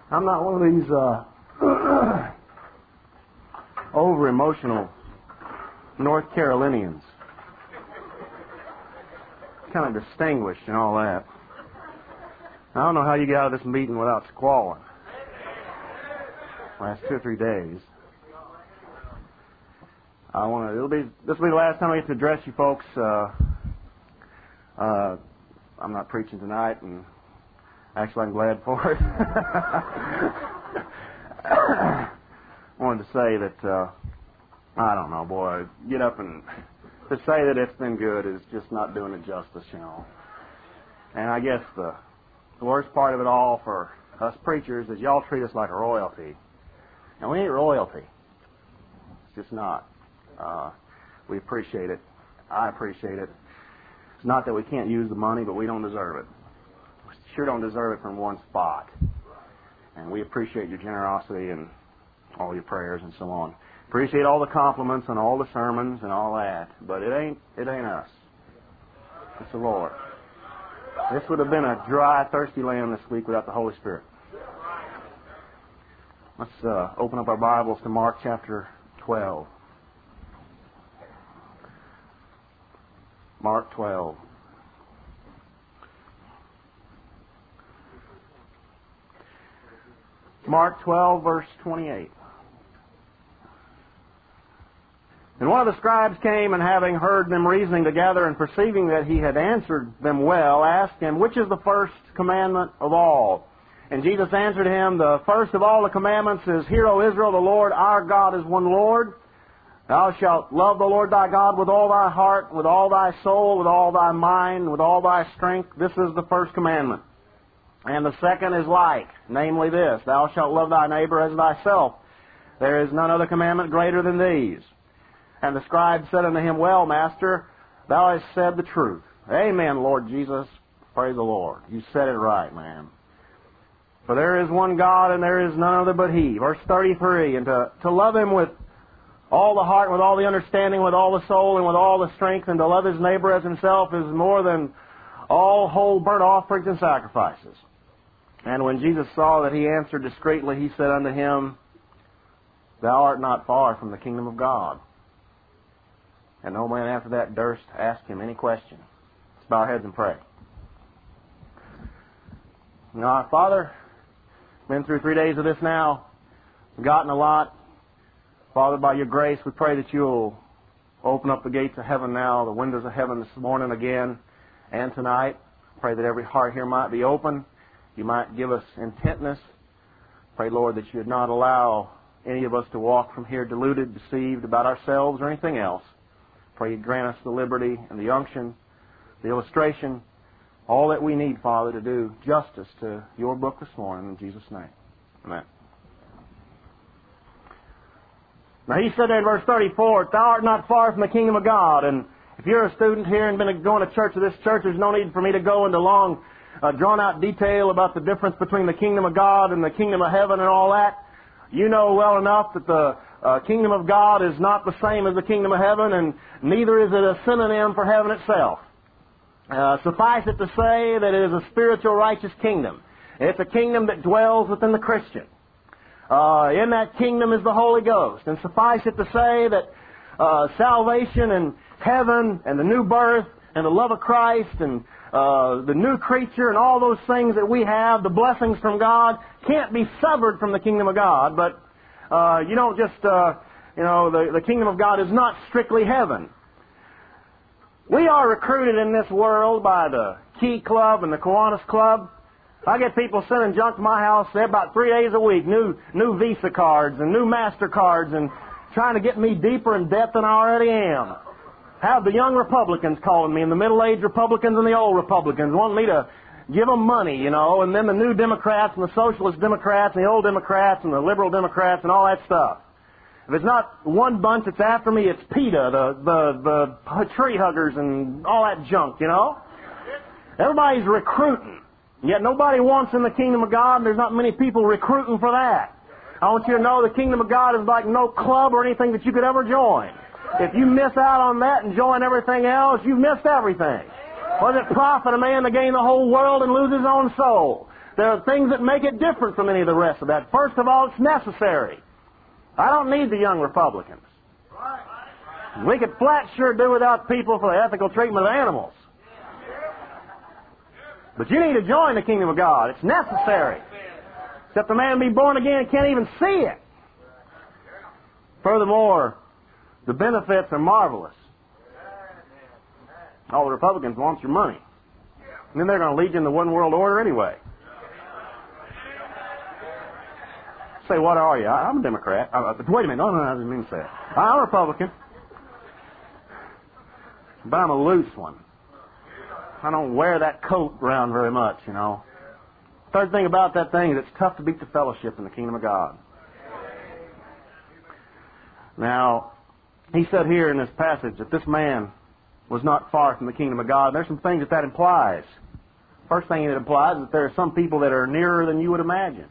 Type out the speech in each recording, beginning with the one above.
I'm not one of these over-emotional North Carolinians. Kind of distinguished and all that. I don't know how you get out of this meeting without squalling. Last 2 or 3 days. This will be the last time I get to address you folks. I'm not preaching tonight, and actually I'm glad for it. I wanted to say that, I don't know, boy, get up and to say that it's been good is just not doing it justice, you know. And I guess the worst part of it all for us preachers is y'all treat us like a royalty. And we ain't royalty. It's just not. We appreciate it. I appreciate it. It's not that we can't use the money, but we don't deserve it. We sure don't deserve it from one spot. And we appreciate your generosity and all your prayers and so on. Appreciate all the compliments and all the sermons and all that. But it ain't us. It's the Lord. This would have been a dry, thirsty land this week without the Holy Spirit. Let's open up our Bibles to Mark chapter 12. Mark 12. Mark 12, verse 28. And one of the scribes came, and having heard them reasoning together, and perceiving that he had answered them well, asked him, which is the first commandment of all? And Jesus answered him, the first of all the commandments is, Hear, O Israel, the Lord our God is one Lord. Thou shalt love the Lord thy God with all thy heart, with all thy soul, with all thy mind, with all thy strength. This is the first commandment. And the second is like, namely this, Thou shalt love thy neighbor as thyself. There is none other commandment greater than these. And the scribe said unto him, Well, Master, thou hast said the truth. Amen, Lord Jesus. Praise the Lord. You said it right, man. For there is one God, and there is none other but He. Verse 33, and to love Him with all the heart, with all the understanding, with all the soul, and with all the strength, and to love his neighbor as himself is more than all whole burnt offerings and sacrifices. And when Jesus saw that he answered discreetly, he said unto him, Thou art not far from the kingdom of God. And no man after that durst ask him any question. Let's bow our heads and pray. Now, Father, been through 3 days of this now, gotten a lot. Father, by your grace, we pray that you'll open up the gates of heaven now, the windows of heaven this morning again and tonight. Pray that every heart here might be open. You might give us intentness. Pray, Lord, that you would not allow any of us to walk from here deluded, deceived about ourselves or anything else. Pray you grant us the liberty and the unction, the illustration, all that we need, Father, to do justice to your book this morning. In Jesus' name. Amen. Now he said there in verse 34, Thou art not far from the kingdom of God. And if you're a student here and been going to church of this church, there's no need for me to go into long, drawn-out detail about the difference between the kingdom of God and the kingdom of heaven and all that. You know well enough that the kingdom of God is not the same as the kingdom of heaven, and neither is it a synonym for heaven itself. Suffice it to say that it is a spiritual righteous kingdom. It's a kingdom that dwells within the Christian. In that kingdom is the Holy Ghost. And suffice it to say that salvation and heaven and the new birth and the love of Christ and the new creature and all those things that we have, the blessings from God, can't be severed from the kingdom of God. But you don't just, the kingdom of God is not strictly heaven. We are recruited in this world by the Key Club and the Kiwanis Club. I get people sending junk to my house about 3 days a week, new Visa cards and new MasterCards, and trying to get me deeper in debt than I already am. Have the young Republicans calling me, and the middle-aged Republicans and the old Republicans wanting me to give them money, and then the new Democrats and the Socialist Democrats and the old Democrats and the Liberal Democrats and all that stuff. If it's not one bunch that's after me, it's PETA, the tree huggers and all that junk, Everybody's recruiting. Yet nobody wants in the kingdom of God, and there's not many people recruiting for that. I want you to know the kingdom of God is like no club or anything that you could ever join. If you miss out on that and join everything else, you've missed everything. What does it profit a man to gain the whole world and lose his own soul? There are things that make it different from any of the rest of that. First of all, it's necessary. I don't need the young Republicans. We could flat sure do without people for the ethical treatment of animals. But you need to join the kingdom of God. It's necessary. Except the man be born again can't even see it. Furthermore, the benefits are marvelous. All the Republicans want your money. And then they're going to lead you in the one world order anyway. Say, what are you? I'm a Democrat. Wait a minute. No, I didn't mean to say it. I'm a Republican. But I'm a loose one. I don't wear that coat around very much, you know. Third thing about that thing is it's tough to beat the fellowship in the kingdom of God. Now, he said here in this passage that this man was not far from the kingdom of God. There's some things that implies. First thing it implies is that there are some people that are nearer than you would imagine.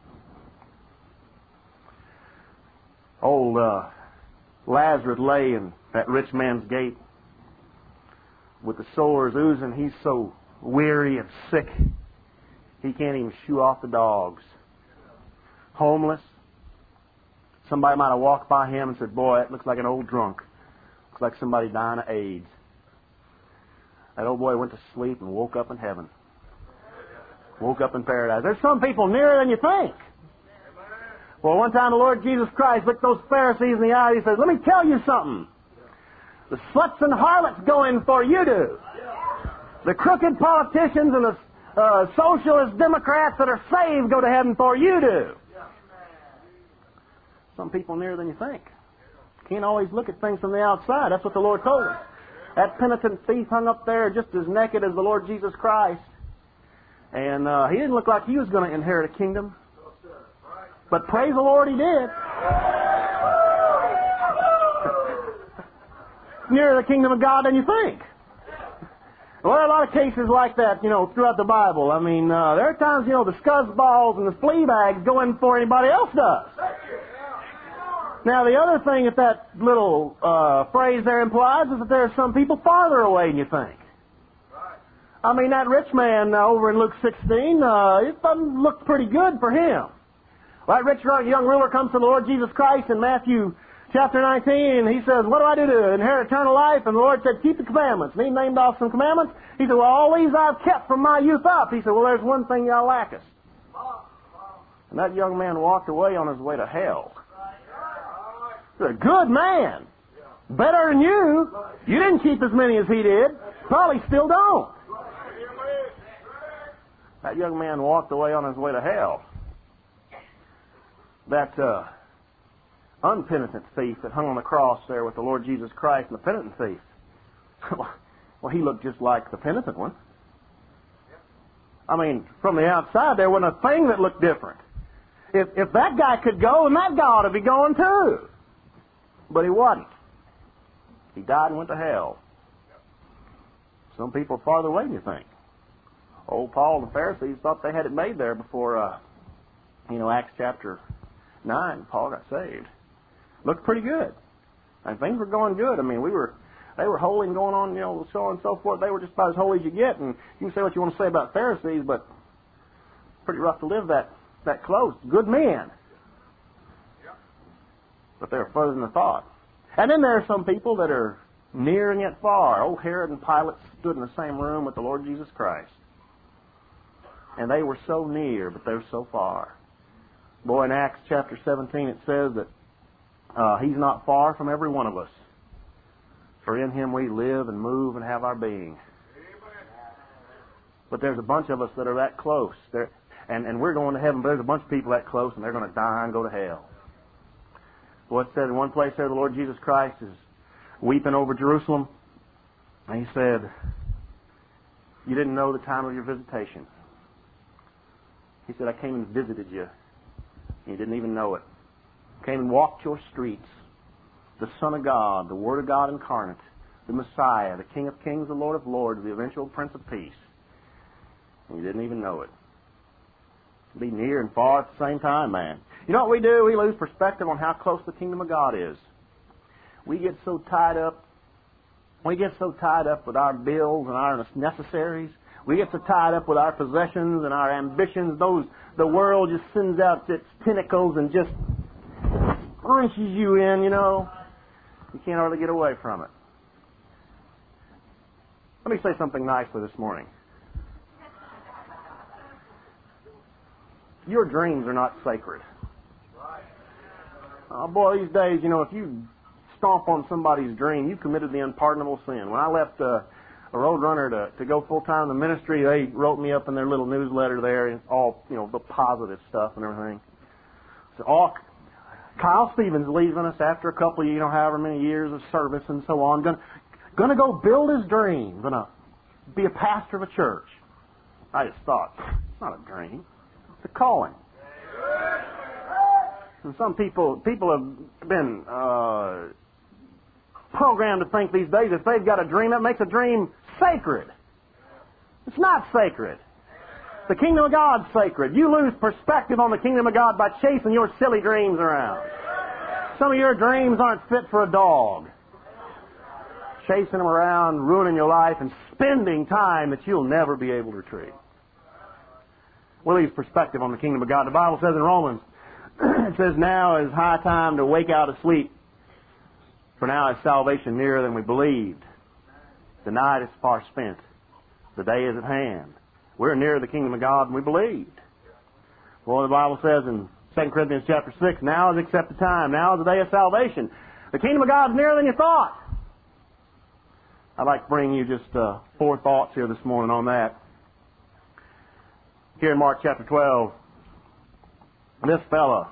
Old Lazarus lay in that rich man's gate with the sores oozing. He's so weary and sick, he can't even shoo off the dogs. Homeless. Somebody might have walked by him and said, boy, that looks like an old drunk. Looks like somebody dying of AIDS. That old boy went to sleep and woke up in heaven. Woke up in paradise. There's some people nearer than you think. Well, one time the Lord Jesus Christ looked those Pharisees in the eye and he says, let me tell you something. The sluts and harlots go in for you do. The crooked politicians and the socialist Democrats that are saved go to heaven for you do. Some people nearer than you think. Can't always look at things from the outside. That's what the Lord told us. That penitent thief hung up there just as naked as the Lord Jesus Christ. And he didn't look like he was going to inherit a kingdom. But praise the Lord, he did. Nearer the kingdom of God than you think. Well, there are a lot of cases like that, throughout the Bible. I mean, there are times, the scuzzballs and the flea bags go in before anybody else does. Now, the other thing that little phrase there implies is that there are some people farther away than you think. I mean, that rich man over in Luke 16, it doesn't look pretty good for him. Well, that rich young ruler comes to the Lord Jesus Christ in Matthew chapter 19, and he says, what do I do to inherit eternal life? And the Lord said, keep the commandments. And he named off some commandments. He said, well, all these I've kept from my youth up. He said, well, there's one thing thou lackest. And that young man walked away on his way to hell. He's a good man. Better than you. You didn't keep as many as he did. Probably still don't. That young man walked away on his way to hell. That unpenitent thief that hung on the cross there with the Lord Jesus Christ and the penitent thief. Well, he looked just like the penitent one. I mean, from the outside, there wasn't a thing that looked different. If that guy could go, then that guy ought to be going too. But he wasn't. He died and went to hell. Some people are farther away than you think. Old Paul and the Pharisees thought they had it made there before, Acts chapter 9, Paul got saved. Looked pretty good. And things were going good. I mean, they were holy and going on, so on and so forth. They were just about as holy as you get. And you can say what you want to say about Pharisees, but pretty rough to live that close. Good men. But they're further than the thought. And then there are some people that are near and yet far. Old Herod and Pilate stood in the same room with the Lord Jesus Christ. And they were so near, but they're so far. Boy, in Acts chapter 17 it says that He's not far from every one of us. For in Him we live and move and have our being. But there's a bunch of us that are that close. And we're going to heaven, but there's a bunch of people that close, and they're going to die and go to hell. Well, it said in one place there, the Lord Jesus Christ is weeping over Jerusalem. And He said, you didn't know the time of your visitation. He said, I came and visited you. You didn't even know it. Came and walked your streets. The Son of God, the Word of God incarnate, the Messiah, the King of Kings, the Lord of Lords, the eventual Prince of Peace. And you didn't even know it. Be near and far at the same time, man. You know what we do? We lose perspective on how close the kingdom of God is. We get so tied up. We get so tied up with our bills and our necessaries. We get so tied up with our possessions and our ambitions. The world just sends out its tentacles and just crunches you in, you know. You can't hardly get away from it. Let me say something nicely this morning. Your dreams are not sacred. Oh boy, these days, you know, if you stomp on somebody's dream, you committed the unpardonable sin. When I left a Roadrunner to go full-time in the ministry, they wrote me up in their little newsletter there, and all, you know, the positive stuff and everything. So, Kyle Stevens leaving us after a couple of, you know, however many years of service and so on, gonna go build his dream, gonna be a pastor of a church. I just thought, it's not a dream, it's a calling. And some people have been programmed to think these days if they've got a dream, that makes a dream sacred. It's not sacred. The kingdom of God's sacred. You lose perspective on the kingdom of God by chasing your silly dreams around. Some of your dreams aren't fit for a dog. Chasing them around, ruining your life, and spending time that you'll never be able to retrieve. We'll lose perspective on the kingdom of God. The Bible says in Romans, it says, now is high time to wake out of sleep. For now is salvation nearer than we believed. The night is far spent. The day is at hand. We're nearer the kingdom of God than we believed. Well, the Bible says in 2 Corinthians chapter 6, now is the accepted time. Now is the day of salvation. The kingdom of God is nearer than you thought. I'd like to bring you just 4 thoughts here this morning on that. Here in Mark chapter 12, this fella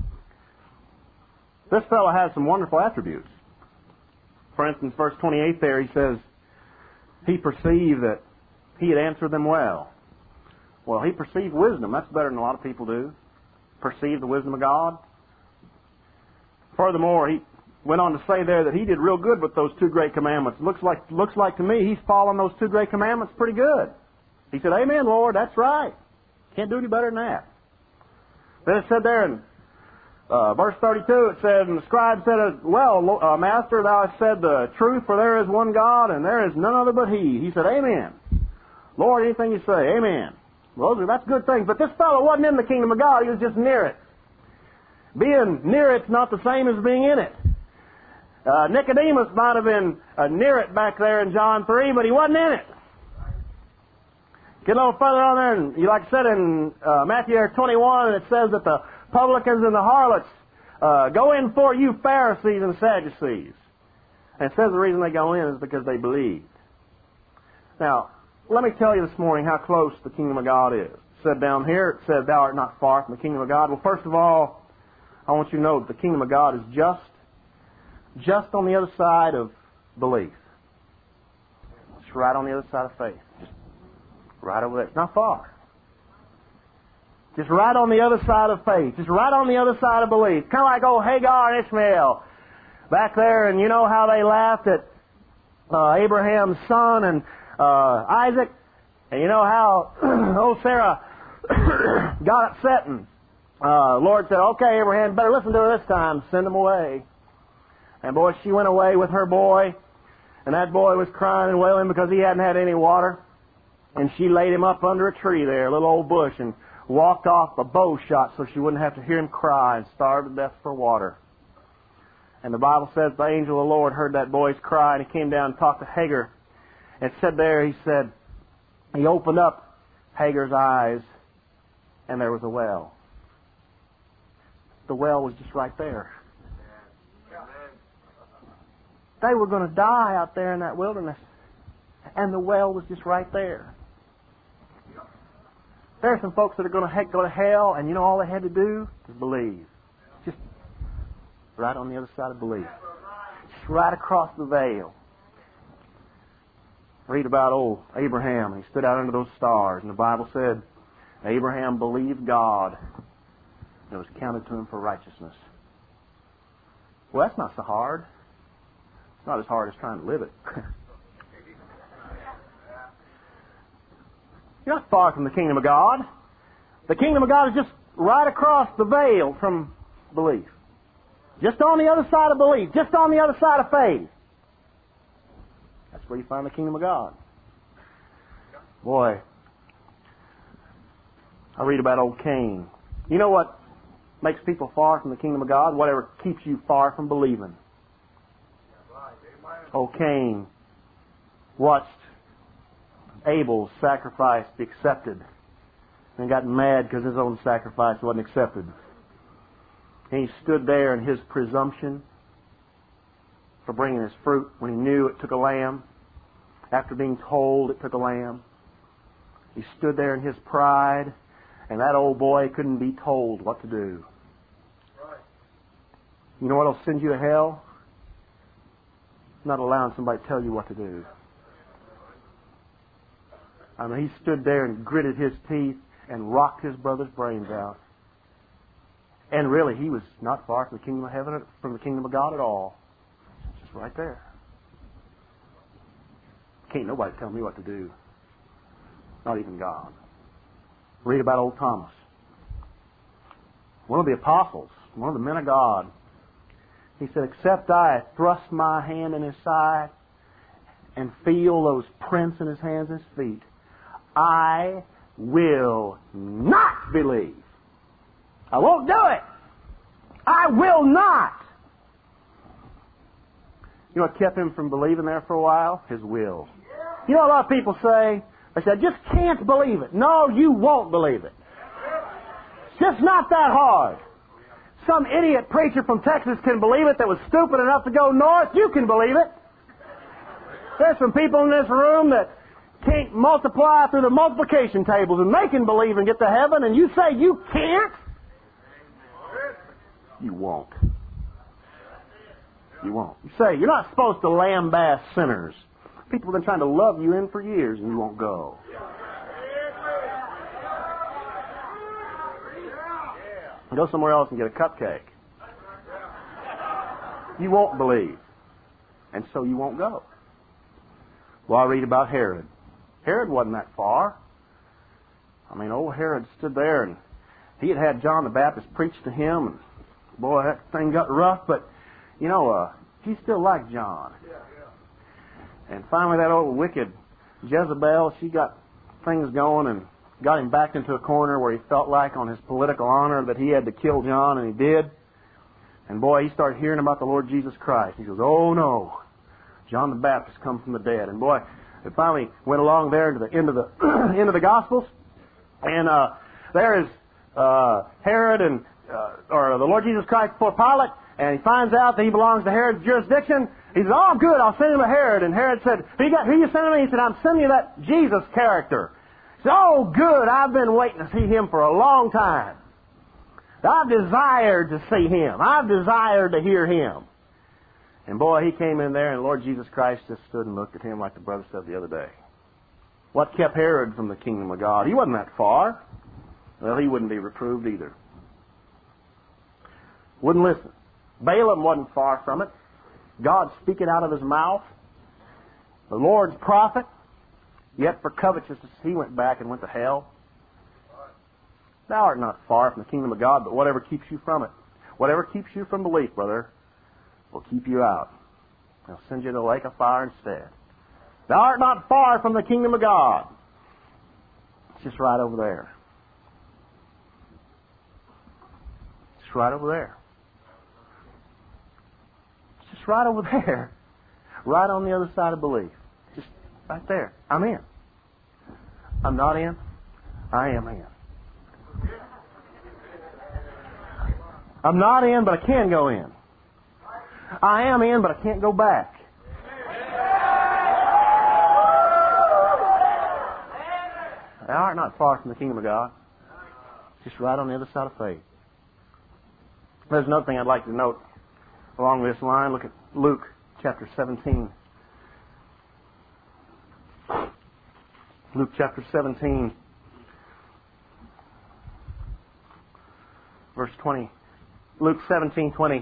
has some wonderful attributes. For instance, verse 28 there, he says, he perceived that he had answered them well. Well, he perceived wisdom. That's better than a lot of people do. Perceive the wisdom of God. Furthermore, he went on to say there that he did real good with those 2 great commandments. Looks like to me he's following those 2 great commandments pretty good. He said, amen, Lord, that's right. Can't do any better than that. Then it said there in verse 32, it said, and the scribe said, well, Master, thou hast said the truth, for there is one God, and there is none other but He. He said, amen. Lord, anything you say, amen. Well, that's good things. But this fellow wasn't in the kingdom of God. He was just near it. Being near it's not the same as being in it. Nicodemus might have been near it back there in John 3, but he wasn't in it. Get a little further on there, and like I said in Matthew 21, it says that the publicans and the harlots go in for you Pharisees and Sadducees. And it says the reason they go in is because they believe. Now, let me tell you this morning how close the kingdom of God is. It said down here, it said, thou art not far from the kingdom of God. Well, first of all, I want you to know that the kingdom of God is just on the other side of belief. It's right on the other side of faith. Just right over there. It's not far. Just right on the other side of faith. Just right on the other side of belief. Kind of like old Hagar and Ishmael back there, and you know how they laughed at Abraham's son and Isaac, and you know how old Sarah got upset, and Lord said, okay, Abraham, better listen to her this time, send him away. And boy, she went away with her boy, and that boy was crying and wailing because he hadn't had any water, and she laid him up under a tree there, a little old bush, and walked off a bow shot so she wouldn't have to hear him cry and starve to death for water. And the Bible says the angel of the Lord heard that boy's cry, and he came down and talked to Hagar. And said there, he opened up Hagar's eyes, and there was a well. The well was just right there. They were going to die out there in that wilderness, and the well was just right there. There are some folks that are going to go to hell, and you know all they had to do is believe. Just right on the other side of belief. Just right across the veil. Read about old Abraham. He stood out under those stars, and the Bible said, Abraham believed God, and it was counted to him for righteousness. Well, that's not so hard. It's not as hard as trying to live it. You're not far from the kingdom of God. The kingdom of God is just right across the veil from belief. Just on the other side of belief. Just on the other side of faith. That's where you find the kingdom of God. Boy, I read about old Cain. You know what makes people far from the kingdom of God? Whatever keeps you far from believing. Old Cain watched Abel's sacrifice be accepted and got mad because his own sacrifice wasn't accepted. And he stood there in his presumption for bringing his fruit when he knew it took a lamb. After being told it took a lamb, he stood there in his pride, and that old boy couldn't be told what to do. Right. You know what will send you to hell? Not allowing somebody to tell you what to do. I mean, he stood there and gritted his teeth and rocked his brother's brains out. And really, he was not far from the kingdom of heaven, from the kingdom of God at all. Just right there. Can't nobody tell me what to do. Not even God. Read about old Thomas. One of the apostles, one of the men of God. He said, except I thrust my hand in his side and feel those prints in his hands and his feet, I will not believe. I won't do it. I will not. You know what kept him from believing there for a while? His will. You know, a lot of people say, they say, I just can't believe it. No, you won't believe it. It's just not that hard. Some idiot preacher from Texas can believe it that was stupid enough to go north. You can believe it. There's some people in this room that can't multiply through the multiplication tables, and they can believe and get to heaven, and you say you can't? You won't. You won't. You say, you're not supposed to lambaste sinners. People have been trying to love you in for years, and you won't go. Go somewhere else and get a cupcake. You won't believe. And so you won't go. Well, I read about Herod. Herod wasn't that far. I mean, old Herod stood there, and he had had John the Baptist preach to him, and boy, that thing got rough, but, you know, he still liked John. And finally, that old wicked Jezebel, she got things going and got him backed into a corner where he felt like on his political honor that he had to kill John, and he did. And boy, he started hearing about the Lord Jesus Christ. He goes, oh no, John the Baptist come from the dead. And boy, it finally went along there to the end of the end of the Gospels, and there is Herod and or the Lord Jesus Christ before Pilate, and he finds out that he belongs to Herod's jurisdiction. He says, oh, good, I'll send him to Herod. And Herod said, who you sending me? He said, I'm sending you that Jesus character. He said, oh, good, I've been waiting to see him for a long time. I've desired to see him. I've desired to hear him. And boy, he came in there, and Lord Jesus Christ just stood and looked at him like the brother said the other day. What kept Herod from the kingdom of God? He wasn't that far. Well, he wouldn't be reproved either. Wouldn't listen. Balaam wasn't far from it. God speaking out of his mouth. The Lord's prophet. Yet for covetousness he went back and went to hell. Thou art not far from the kingdom of God, but whatever keeps you from it, whatever keeps you from belief, brother, will keep you out. They'll send you to the lake of fire instead. Thou art not far from the kingdom of God. It's just right over there. It's right over there. It's just right over there. Right on the other side of belief. Just right there. I'm in. I'm not in. I am in. I'm not in, but I can go in. I am in, but I can't go back. Thou art not far from the kingdom of God. It's just right on the other side of faith. There's another thing I'd like to note along this line. Look at Luke chapter 17. Luke chapter 17, verse 20. Luke 17:20.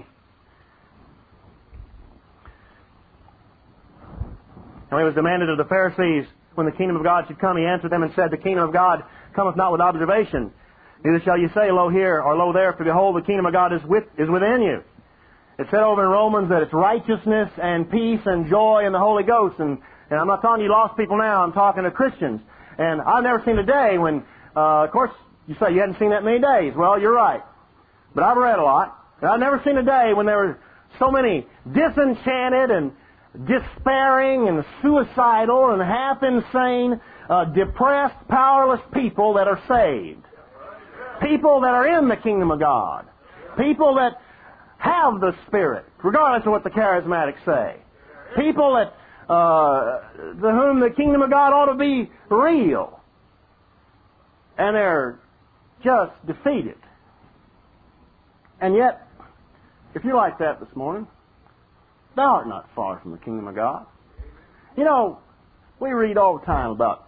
And it was demanded of the Pharisees when the kingdom of God should come, he answered them and said, the kingdom of God cometh not with observation. Neither shall you say, lo here or lo there, for behold, the kingdom of God is within you. It said over in Romans that it's righteousness and peace and joy in the Holy Ghost. And I'm not talking to you lost people now, I'm talking to Christians. And I've never seen a day when, of course, you say you hadn't seen that many days. Well, you're right. But I've read a lot. And I've never seen a day when there were so many disenchanted and despairing and suicidal and half insane, depressed, powerless people that are saved. People that are in the kingdom of God. People that have the Spirit, regardless of what the charismatics say. People that to whom the kingdom of God ought to be real. And they're just defeated. And yet, if you're like that this morning, thou art not far from the kingdom of God. You know, we read all the time about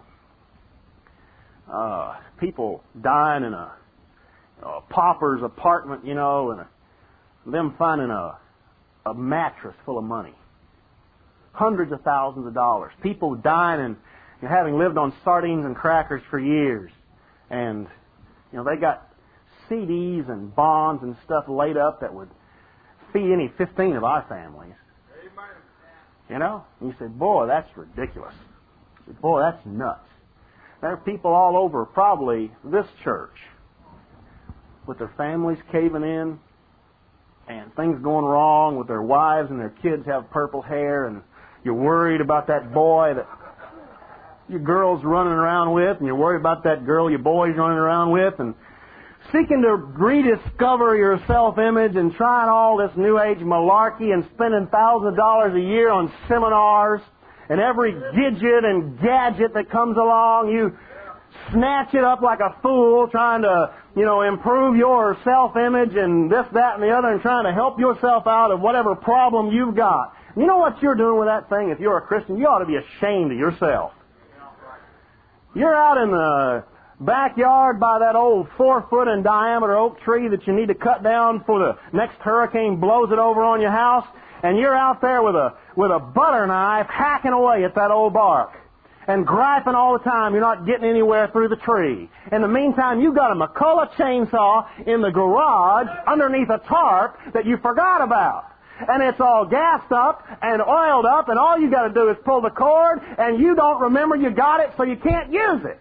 people dying in a pauper's apartment, you know, and them finding a mattress full of money. Hundreds of thousands of dollars. People dying and having lived on sardines and crackers for years. And, you know, they got CDs and bonds and stuff laid up that would feed any 15 of our families. Amen. You know? And you say, boy, that's ridiculous. You say, boy, that's nuts. There are people all over, probably this church, with their families caving in and things going wrong with their wives and their kids have purple hair, and you're worried about that boy that your girl's running around with, and you're worried about that girl your boy's running around with, and seeking to rediscover your self-image and trying all this New Age malarkey and spending thousands of dollars a year on seminars, and every gidget and gadget that comes along, you snatch it up like a fool, trying to, you know, improve your self-image and this, that, and the other, and trying to help yourself out of whatever problem you've got. You know what you're doing with that thing? If you're a Christian, you ought to be ashamed of yourself. You're out in the backyard by that old 4-foot in diameter oak tree that you need to cut down before the next hurricane blows it over on your house, and you're out there with a butter knife hacking away at that old bark and griping all the time you're not getting anywhere through the tree. In the meantime, you've got a McCulloch chainsaw in the garage underneath a tarp that you forgot about. And it's all gassed up and oiled up, and all you got to do is pull the cord, and you don't remember you got it, so you can't use it.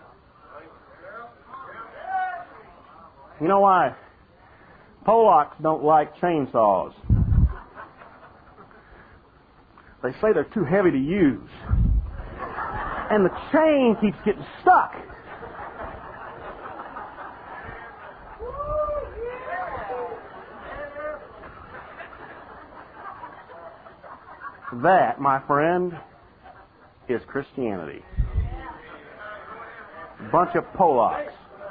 You know why? Polacks don't like chainsaws. They say they're too heavy to use. And the chain keeps getting stuck. That, my friend, is Christianity. A bunch of Polacks.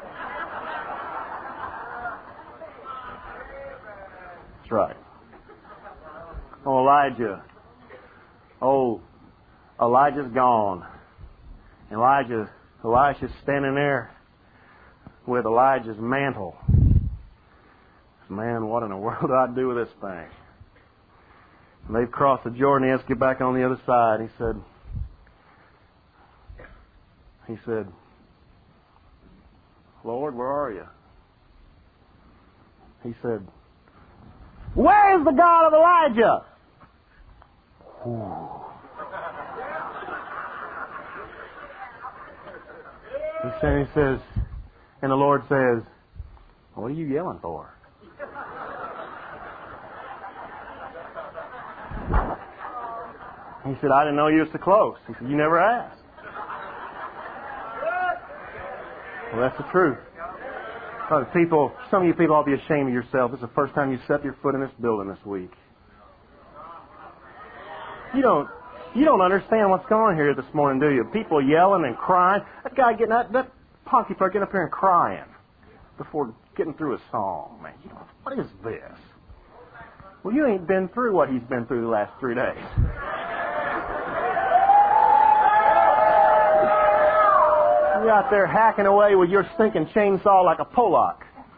That's right. Oh, Elijah. Oh, Elijah's gone. Elisha's standing there with Elijah's mantle. Man, what in the world do I do with this thing? And they've crossed the Jordan. He has to get back on the other side. He said, Lord, where are you? He said, where is the God of Elijah? Ooh. He says, and the Lord says, what are you yelling for? He said, I didn't know you were so close. He said, you never asked. Well, that's the truth. Some of you people ought to be ashamed of yourself. This is the first time you set your foot in this building this week. You don't understand what's going on here this morning, do you? People yelling and crying. That guy that honky getting up here and crying before getting through a song. Man, what is this? Well, you ain't been through what he's been through the last 3 days. You're out there hacking away with your stinking chainsaw like a Polak.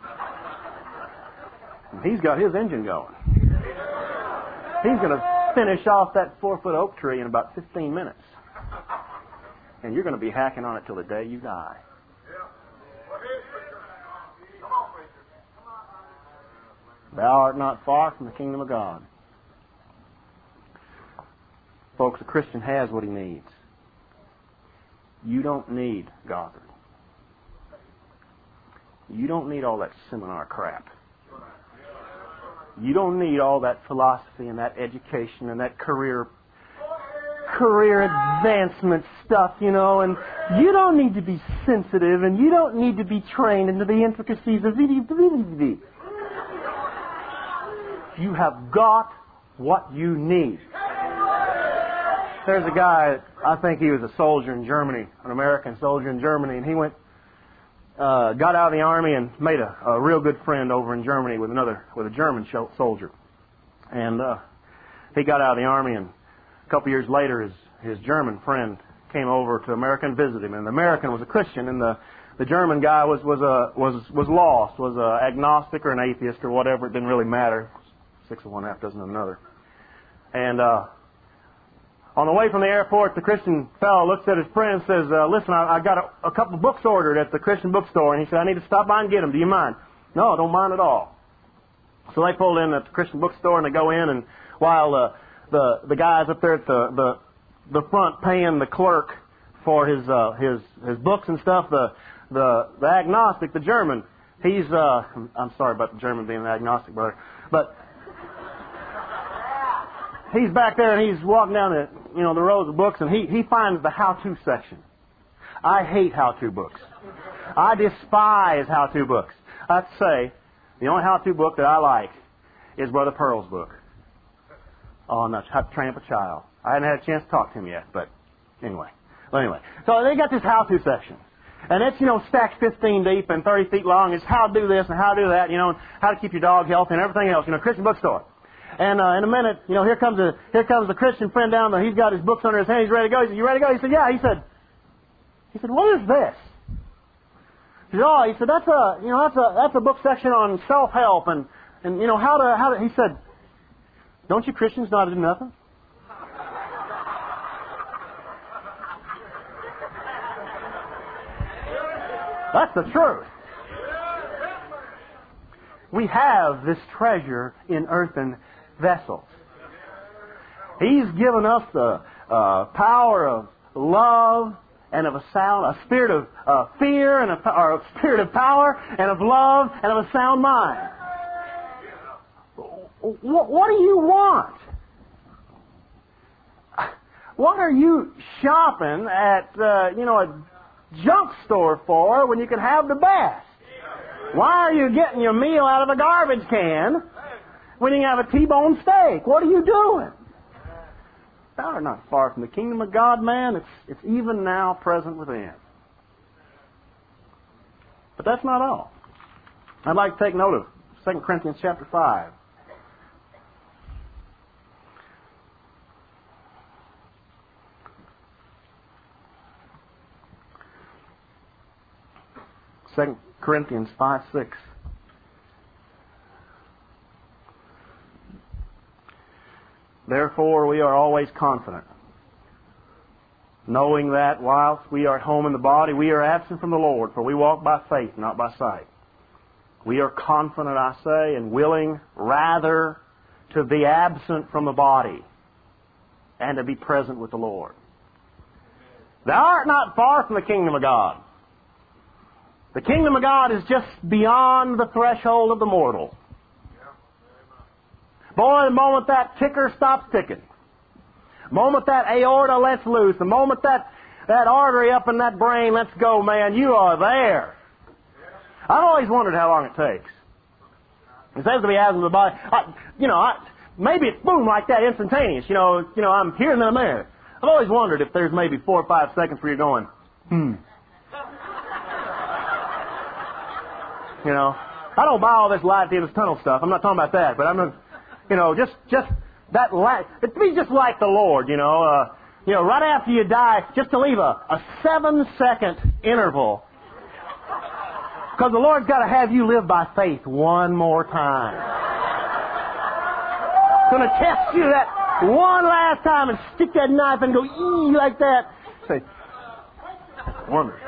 And he's got his engine going. He's going to finish off that 4-foot oak tree in about 15 minutes. And you're going to be hacking on it till the day you die. Thou art not far from the kingdom of God. Folks, a Christian has what he needs. You don't need Gothard. You don't need all that seminar crap. You don't need all that philosophy and that education and that career advancement stuff, you know, and you don't need to be sensitive and you don't need to be trained into the intricacies of it. You have got what you need. There's a guy, I think he was a soldier in Germany, an American soldier in Germany, and he got out of the army and made a real good friend over in Germany with a German soldier. And he got out of the army, and a couple years later, his German friend came over to America and visited him. And the American was a Christian, and the German guy was lost, was agnostic or an atheist or whatever. It didn't really matter. 6 of one, half dozen of another. And on the way from the airport, the Christian fellow looks at his friend and says, listen, I got a couple of books ordered at the Christian bookstore. And he said, I need to stop by and get them. Do you mind? No, I don't mind at all. So they pulled in at the Christian bookstore and they go in, and while the guys up there at the front paying the clerk for his books and stuff, the agnostic, the German, he's I'm sorry about the German being an agnostic, brother, but he's back there and he's walking down the rows of books, and he finds the how-to section. I hate how-to books. I despise how-to books. I have to say, the only how-to book that I like is Brother Pearl's book on how to train up a child. I haven't had a chance to talk to him yet, but anyway. So they got this how-to section. And it's, stacked 15 deep and 30 feet long. It's how to do this and how to do that, and how to keep your dog healthy and everything else, Christian bookstore. And in a minute, here comes the Christian friend down there. He's got his books under his hand. He's ready to go. He said, you ready to go? He said, yeah. He said, what is this? He said, oh, that's a book section on self-help and how to, he said, don't you Christians know how to do nothing? That's the truth. We have this treasure in earthen vessels. He's given us the power of love and of a spirit of fear and a spirit of power and of love and of a sound mind. What do you want? What are you shopping at a junk store for when you can have the best? Why are you getting your meal out of a garbage can when you can have a T-bone steak? What are you doing? Thou art not far from the kingdom of God, man. It's even now present within. But that's not all. I'd like to take note of 2 Corinthians chapter 5. Second Corinthians 5:6. Therefore we are always confident, knowing that whilst we are at home in the body, we are absent from the Lord, for we walk by faith, not by sight. We are confident, I say, and willing rather to be absent from the body and to be present with the Lord. Thou art not far from the kingdom of God. The kingdom of God is just beyond the threshold of the mortal. Boy, the moment that ticker stops ticking, the moment that aorta lets loose, the moment that artery up in that brain lets go, man, you are there. I've always wondered how long it takes. It says to be absent of the body. Maybe it's boom like that, instantaneous. I'm here and then I'm there. I've always wondered if there's maybe 4 or 5 seconds where you're going, I don't buy all this light at the end of this tunnel stuff. I'm not talking about that, but I'm, just that light. It'd be just like the Lord, right after you die, just to leave a 7-second interval, because the Lord's got to have you live by faith one more time. Going to test you that one last time and stick that knife and go like that. Say, wonder.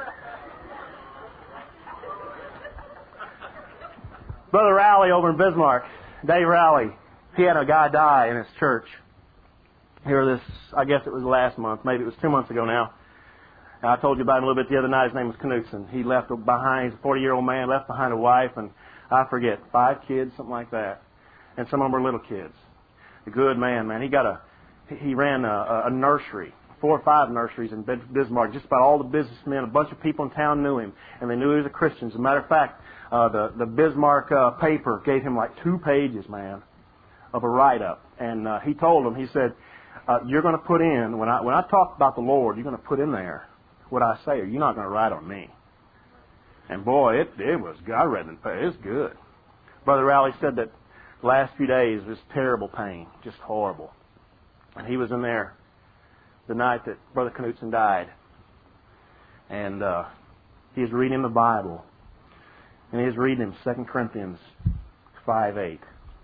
Brother Rowley over in Bismarck, Dave Rowley, he had a guy die in his church. I guess it was last month, maybe it was 2 months ago now. And I told you about him a little bit the other night. His name was Knutson. He left behind, he's a 40-year-old man, left behind a wife, and I forget, 5 kids, something like that. And some of them were little kids. A good man, man. He ran a nursery, 4 or 5 nurseries in Bismarck. Just about all the businessmen, a bunch of people in town knew him, and they knew he was a Christian. As a matter of fact, the Bismarck paper gave him like 2 pages, man, of a write-up. And he told them, he said, you're going to put in, when I talk about the Lord, you're going to put in there what I say, or you're not going to write on me. And boy, it was good. I read it. It was good. Brother Rowley said that the last few days was terrible pain, just horrible. And he was in there the night that Brother Knutson died. And he was reading the Bible. And he was reading 2 Corinthians 5:8.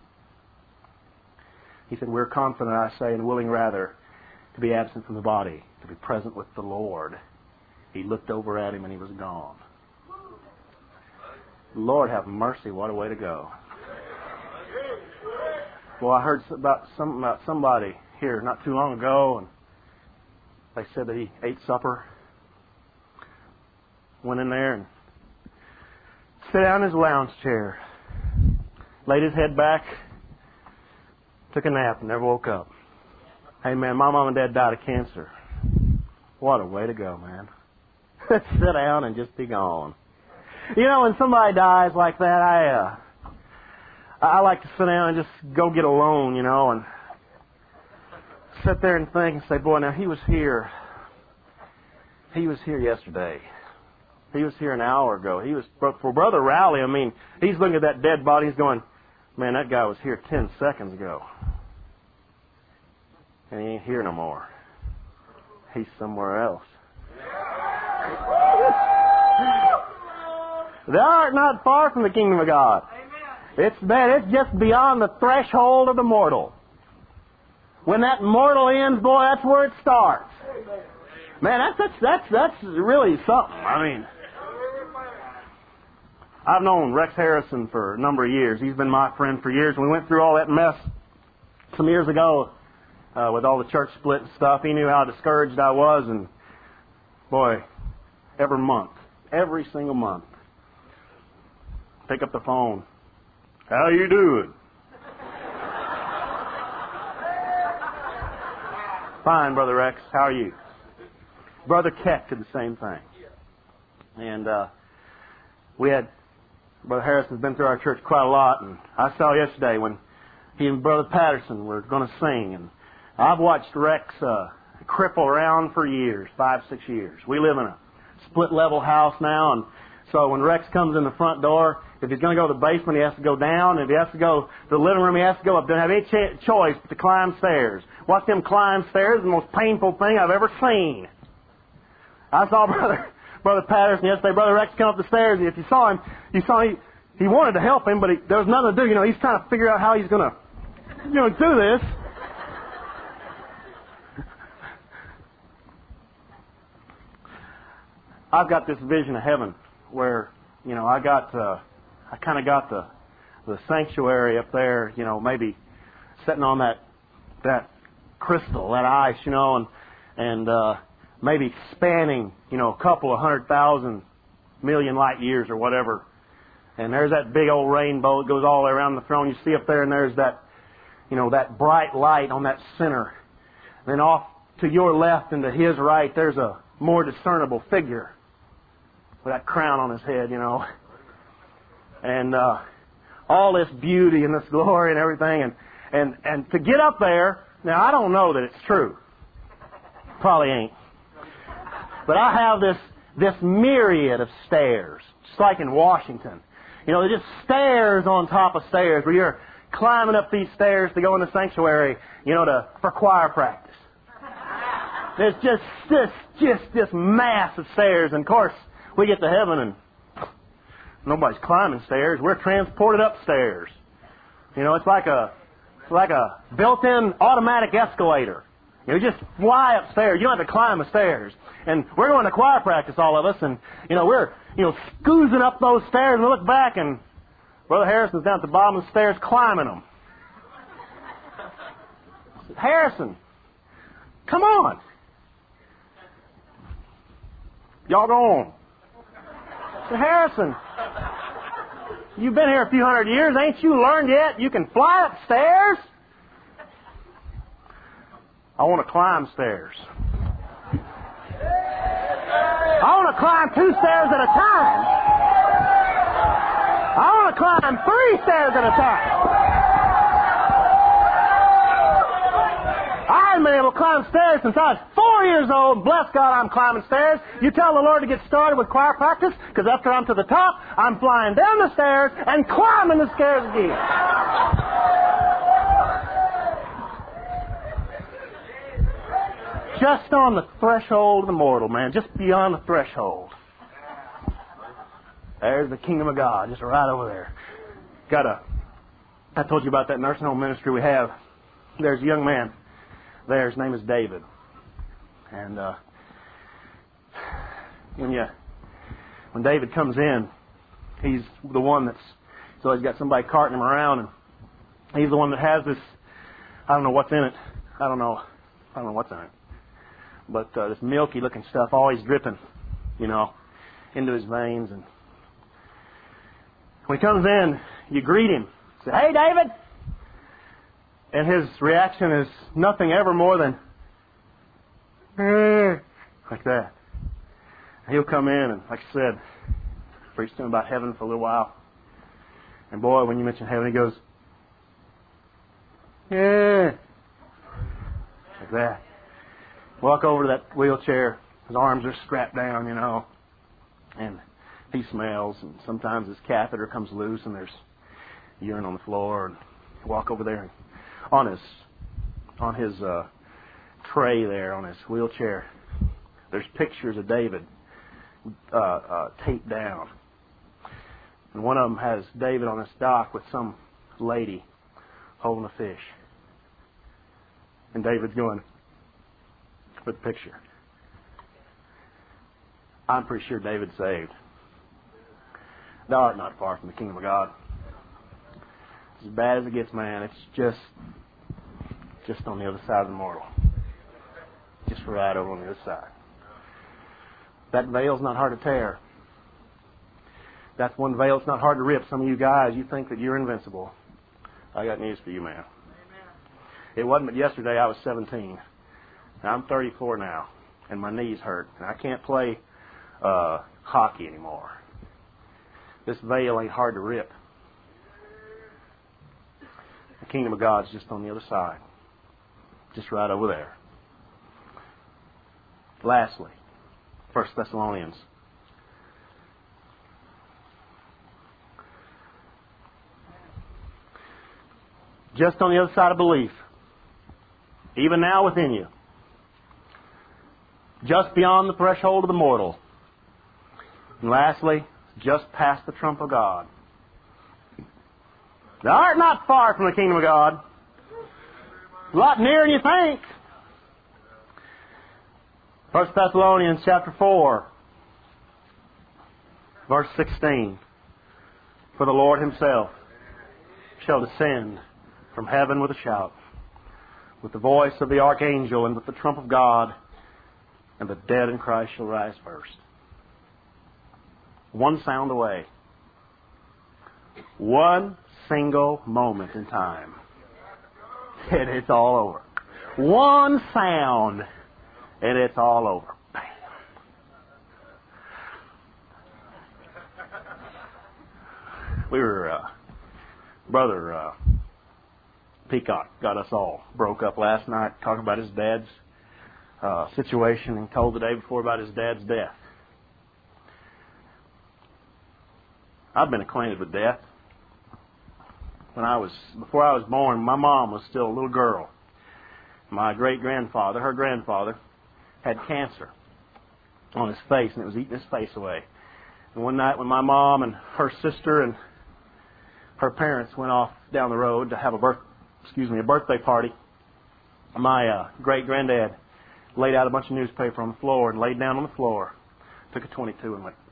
He said, we're confident, I say, and willing rather to be absent from the body, to be present with the Lord. He looked over at him and he was gone. Lord have mercy, what a way to go. Well, I heard about somebody here not too long ago, and they said that he ate supper, went in there and sat down in his lounge chair, laid his head back, took a nap, and never woke up. Hey, man, my mom and dad died of cancer. What a way to go, man. Sit down and just be gone. You know, when somebody dies like that, I like to sit down and just go get alone, you know, and sit there and think and say, boy, now he was here. He was here yesterday. He was here an hour ago. For Brother Rowley, I mean, he's looking at that dead body, he's going, man, that guy was here 10 seconds ago. And he ain't here no more. He's somewhere else. Thou art not far from the kingdom of God. It's just beyond the threshold of the mortal. When that mortal ends, boy, that's where it starts. Man, that's really something. I mean, I've known Rex Harrison for a number of years. He's been my friend for years. We went through all that mess some years ago with all the church split and stuff. He knew how discouraged I was, and boy, every single month, pick up the phone. How you doing? Fine, Brother Rex. How are you? Brother Keck did the same thing. And Brother Harrison's been through our church quite a lot, and I saw yesterday when he and Brother Patterson were going to sing, and I've watched Rex cripple around for years, 5-6 years. We live in a split-level house now, and so when Rex comes in the front door, if he's going to go to the basement, he has to go down. If he has to go to the living room, he has to go up. Doesn't have any choice but to climb stairs. Watch him climb stairs, the most painful thing I've ever seen. I saw Brother Patterson yesterday. Brother Rex come up the stairs. If you saw him, he wanted to help him, but there was nothing to do. You know, he's trying to figure out how he's going to, do this. I've got this vision of heaven where, I kind of got the sanctuary up there, maybe sitting on that crystal, that ice, and maybe spanning, a couple of 100,000 million light years or whatever. And there's that big old rainbow that goes all the way around the throne. You see up there, and there's that, that bright light on that center. And then off to your left and to his right, there's a more discernible figure with that crown on his head, And all this beauty and this glory and everything. And to get up there, now I don't know that it's true. Probably ain't. But I have this myriad of stairs, just like in Washington. They're just stairs on top of stairs where you're climbing up these stairs to go in the sanctuary, for choir practice. There's just this mass of stairs. And of course, we get to heaven and nobody's climbing stairs. We're transported upstairs. It's like a built-in automatic escalator. You just fly upstairs. You don't have to climb the stairs. And we're going to choir practice, all of us, and we're scoozing up those stairs. And we look back, and Brother Harrison's down at the bottom of the stairs climbing them. Harrison, come on. Y'all go on. I said, Harrison, you've been here a few hundred years. Ain't you learned yet you can fly upstairs? I want to climb stairs. I want to climb 2 stairs at a time. I want to climb 3 stairs at a time. I haven't been able to climb stairs since I was 4 years old. Bless God, I'm climbing stairs. You tell the Lord to get started with choir practice, because after I'm to the top, I'm flying down the stairs and climbing the stairs again. Just on the threshold of the mortal, man. Just beyond the threshold. There's the kingdom of God, just right over there. I told you about that nursing home ministry we have. There's a young man there. His name is David. And when David comes in, he's the one so he's got somebody carting him around, and he's the one that has this, I don't know what's in it. I don't know what's in it. But this milky looking stuff always dripping, into his veins. And when he comes in, you greet him. Say, "Hey, David." And his reaction is nothing ever more than like that. He'll come in and, like I said, preach to him about heaven for a little while. And boy, when you mention heaven, he goes, like that. Walk over to that wheelchair. His arms are strapped down, and he smells. And sometimes his catheter comes loose, and there's urine on the floor. And walk over there, and on his tray there, on his wheelchair, there's pictures of David taped down. And one of them has David on his dock with some lady holding a fish. And David's going for the picture. I'm pretty sure David's saved. Thou art not far from the kingdom of God. As bad as it gets, man, it's just on the other side of the mortal. Just right over on the other side. That veil's not hard to tear. That's one veil it's not hard to rip. Some of you guys, you think that you're invincible. I got news for you, man. Amen. It wasn't but yesterday I was 17. Now I'm 34 now, and my knees hurt, and I can't play hockey anymore. This veil ain't hard to rip. The kingdom of God's just on the other side. Just right over there. Lastly, 1 Thessalonians. Just on the other side of belief. Even now within you. Just beyond the threshold of the mortal. And lastly, just past the trump of God. Thou art not far from the kingdom of God. A lot nearer than you think. 1 Thessalonians chapter 4, verse 16. For the Lord himself shall descend from heaven with a shout, with the voice of the archangel, and with the trump of God, and the dead in Christ shall rise first. One sound away. One single moment in time. And it's all over. One sound, and it's all over. Bam. We were, Brother Peacock got us all broke up last night talking about his dad's situation, and told the day before about his dad's death. I've been acquainted with death. Before I was born, my mom was still a little girl. My great-grandfather, her grandfather, had cancer on his face, and it was eating his face away. And one night when my mom and her sister and her parents went off down the road to have a birthday party, my great-granddad laid out a bunch of newspaper on the floor and laid down on the floor, took a .22 and went.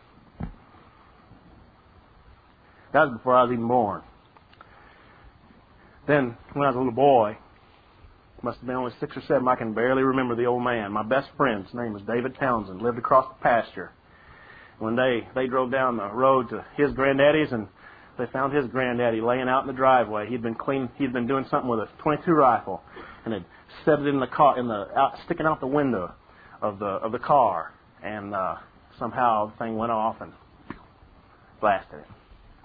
That was before I was even born. Then, when I was a little boy, Must have been only 6 or 7. I can barely remember the old man. My best friend's name was David Townsend, lived across the pasture. One day, they drove down the road to his granddaddy's, and they found his granddaddy laying out in the driveway. He'd been doing something with a .22 rifle, and had set it in the car, sticking out the window of the car, and somehow the thing went off and blasted him.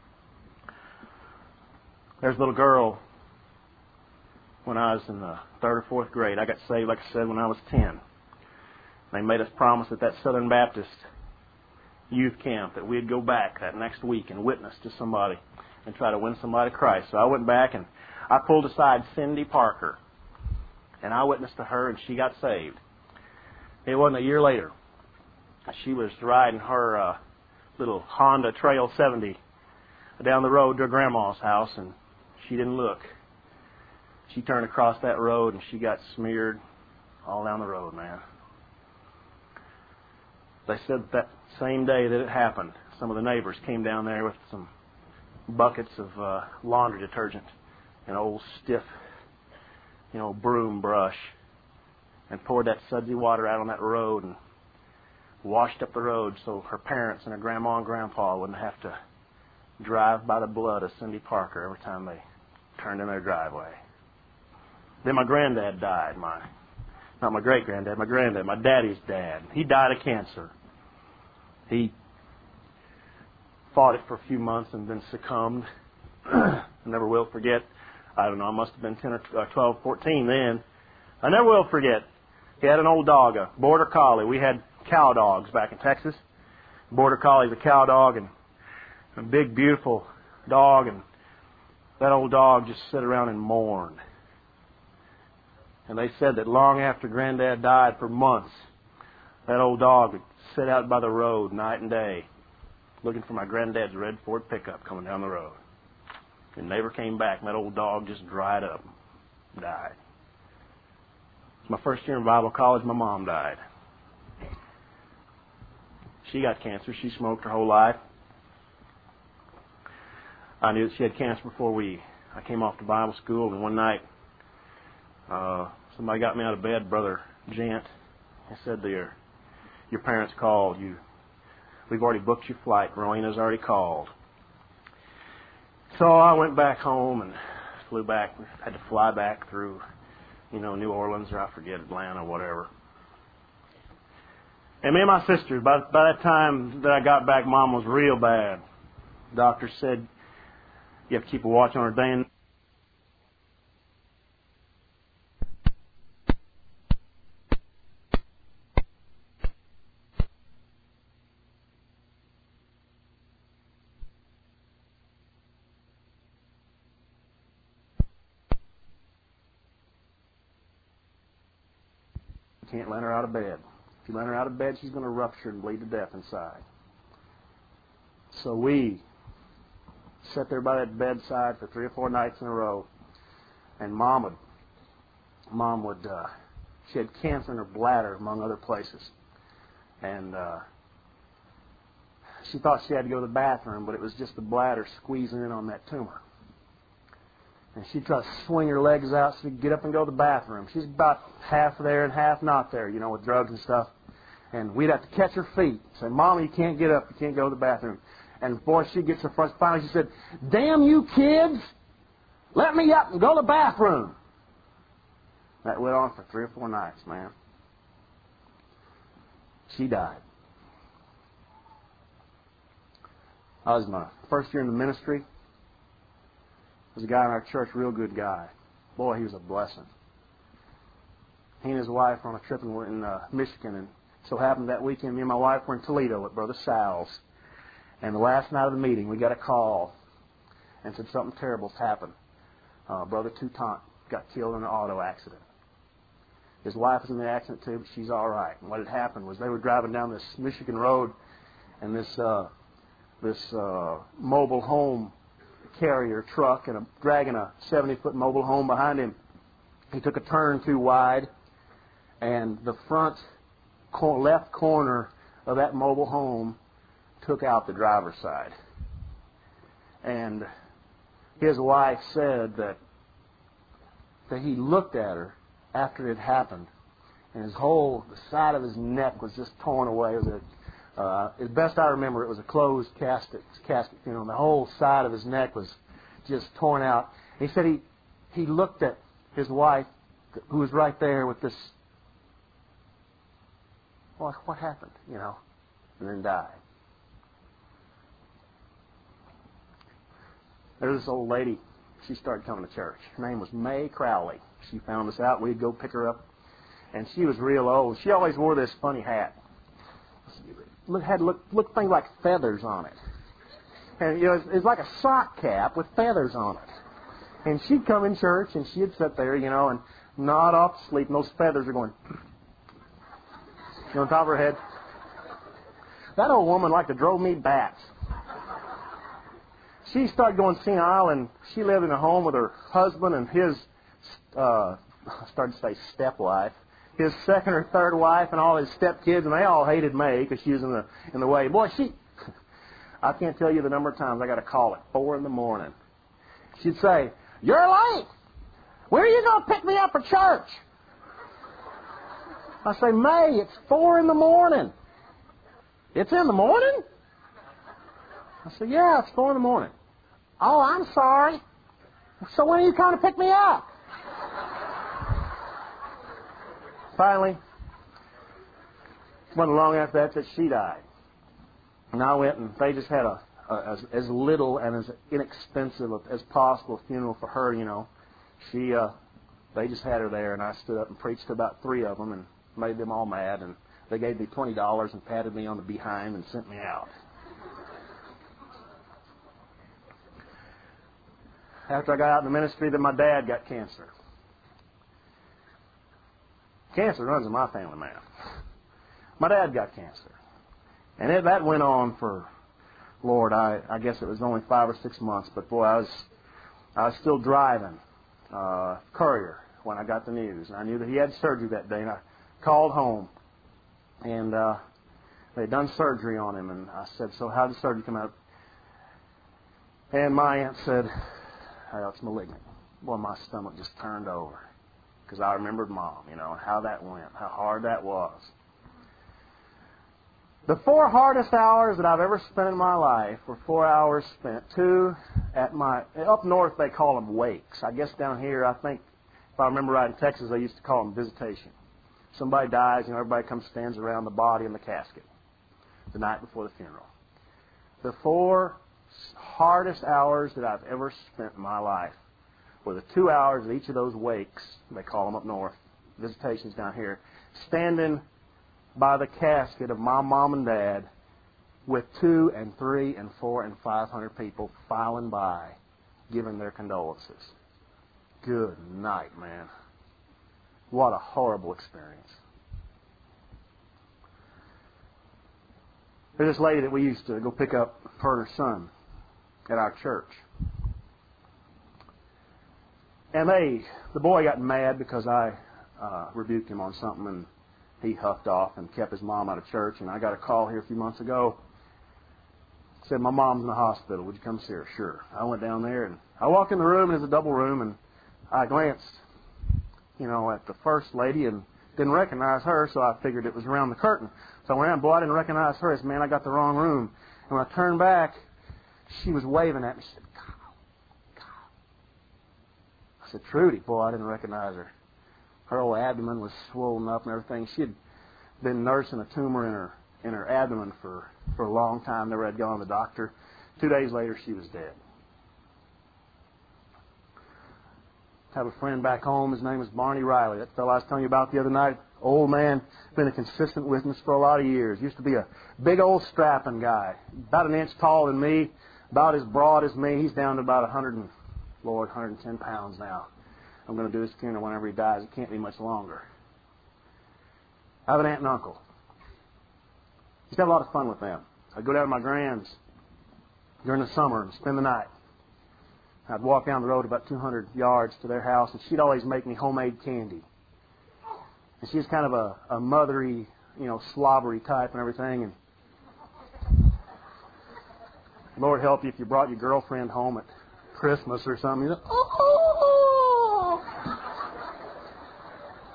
There's a little girl. When I was in the 3rd or 4th grade, I got saved, like I said, when I was 10. They made us promise at that Southern Baptist youth camp that we'd go back that next week and witness to somebody and try to win somebody to Christ. So I went back and I pulled aside Cindy Parker, and I witnessed to her, and she got saved. It wasn't a year later. She was riding her little Honda Trail 70 down the road to her grandma's house, and she didn't look. She turned across that road, and she got smeared all down the road, man. They said that same day that it happened, some of the neighbors came down there with some buckets of laundry detergent, an old stiff, broom brush, and poured that sudsy water out on that road and washed up the road so her parents and her grandma and grandpa wouldn't have to drive by the blood of Cindy Parker every time they turned in their driveway. Then my granddad died. Not my great-granddad, my granddad, my daddy's dad. He died of cancer. He fought it for a few months and then succumbed. I never will forget. I don't know, I must have been 10 or 12, 14 then. I never will forget. He had an old dog, a border collie. We had cow dogs back in Texas. Border collie's a cow dog, and a big, beautiful dog, and that old dog just sat around and mourned. And they said that long after Granddad died, for months, that old dog would sit out by the road night and day looking for my granddad's red Ford pickup coming down the road. And never came back, and that old dog just dried up, died. It was my first year in Bible college. My mom died. She got cancer. She smoked her whole life. I knew that she had cancer before I came off to Bible school, and one night somebody got me out of bed, Brother Gent. He said, your parents called. We've already booked your flight. Rowena's already called. So I went back home and flew back. Had to fly back through, New Orleans, or I forget, Atlanta, whatever. And me and my sisters, by that time that I got back, Mom was real bad. The doctor said you have to keep a watch on her day and can't let her out of bed. If you let her out of bed, she's going to rupture and bleed to death inside. So we sat there by that bedside for 3 or 4 nights in a row, and Mom would she had cancer in her bladder, among other places, and she thought she had to go to the bathroom, but it was just the bladder squeezing in on that tumor. And she'd try to swing her legs out so she'd get up and go to the bathroom. She's about half there and half not there, with drugs and stuff. And we'd have to catch her feet. Say, Mama, you can't get up. You can't go to the bathroom. And boy, she gets her front. Finally, she said, damn you kids, let me up and go to the bathroom. That went on for 3 or 4 nights, man. She died. I was my first year in the ministry. There was a guy in our church, real good guy. Boy, he was a blessing. He and his wife were on a trip and were in Michigan, and so happened that weekend, me and my wife were in Toledo at Brother Sal's. And the last night of the meeting, we got a call and said something terrible's happened. Brother Toutant got killed in an auto accident. His wife was in the accident too, but she's all right. And what had happened was they were driving down this Michigan road, and this mobile home carrier truck and dragging a 70-foot mobile home behind him. He took a turn too wide, and the front left corner of that mobile home took out the driver's side. And his wife said that he looked at her after it happened, and the side of his neck was just torn away. As best I remember, it was a closed casket funeral. The whole side of his neck was just torn out. He said he looked at his wife, who was right there with this, what happened, and then died. There's this old lady. She started coming to church. Her name was May Crowley. She found us out. We'd go pick her up. And she was real old. She always wore this funny hat. Looked things like feathers on it. And it's like a sock cap with feathers on it. And she'd come in church and she'd sit there, and nod off to sleep, and those feathers are going on top of her head. That old woman like to drove me bats. She started going senile, and she lived in a home with her husband and his, I started to say stepwife, his second or third wife, and all his stepkids, and they all hated May because she was in the way. Boy, I can't tell you the number of times I got a call at 4 a.m. She'd say, "You're late. Where are you going to pick me up for church?" I say, "May, it's 4 a.m. "It's in the morning?" I said, "Yeah, it's 4 a.m. "Oh, I'm sorry. So when are you coming to pick me up?" Finally, wasn't long after that she died. And I went, and they just had as little and as inexpensive as possible funeral for her, They just had her there, and I stood up and preached to about 3 of them and made them all mad, and they gave me $20 and patted me on the behind and sent me out. After I got out in the ministry, then my dad got cancer. Cancer runs in my family, man. My dad got cancer. And that went on for, Lord, I guess it was only 5 or 6 months, but boy, I was still driving courier when I got the news. And I knew that he had surgery that day, and I called home. And they'd done surgery on him, and I said, "So how did the surgery come out?" And my aunt said, "Oh, it's malignant." Well, my stomach just turned over because I remembered Mom, and how that went, how hard that was. The 4 hardest hours that I've ever spent in my life were 4 hours spent, 2 up north they call them wakes. I guess down here, I think, if I remember right, in Texas they used to call them visitation. Somebody dies, everybody comes stands around the body in the casket the night before the funeral. The 4 hardest hours that I've ever spent in my life were the 2 hours at each of those wakes, they call them up north, visitations down here, standing by the casket of my mom and dad with 2 and 3 and 4 and 500 people filing by, giving their condolences. Good night, man. What a horrible experience. There's this lady that we used to go pick up her and her son at our church. And the boy got mad because I rebuked him on something, and he huffed off and kept his mom out of church. And I got a call here a few months ago. Said, "My mom's in the hospital. Would you come see her?" Sure. I went down there, and I walked in the room, and it's a double room, and I glanced, at the first lady and didn't recognize her, so I figured it was around the curtain. So I went out, and boy, I didn't recognize her. I said, "Man, I got the wrong room." And when I turned back, she was waving at me. She said, "Kyle." I said, "Trudy." Boy, I didn't recognize her. Her old abdomen was swollen up and everything. She had been nursing a tumor in her abdomen for a long time. Never had gone to the doctor. 2 days later, she was dead. I have a friend back home. His name is Barney Riley. That fellow I was telling you about the other night. Old man, been a consistent witness for a lot of years. Used to be a big old strapping guy, about an inch taller than me, about as broad as me. He's down to about 110 pounds now. I'm going to do his funeral whenever he dies. It can't be much longer. I have an aunt and uncle. Used to have a lot of fun with them. I'd go down to my grand's during the summer and spend the night. I'd walk down the road about 200 yards to their house, and she'd always make me homemade candy. And she was kind of a mothery, slobbery type and everything. And Lord help you if you brought your girlfriend home at Christmas or something.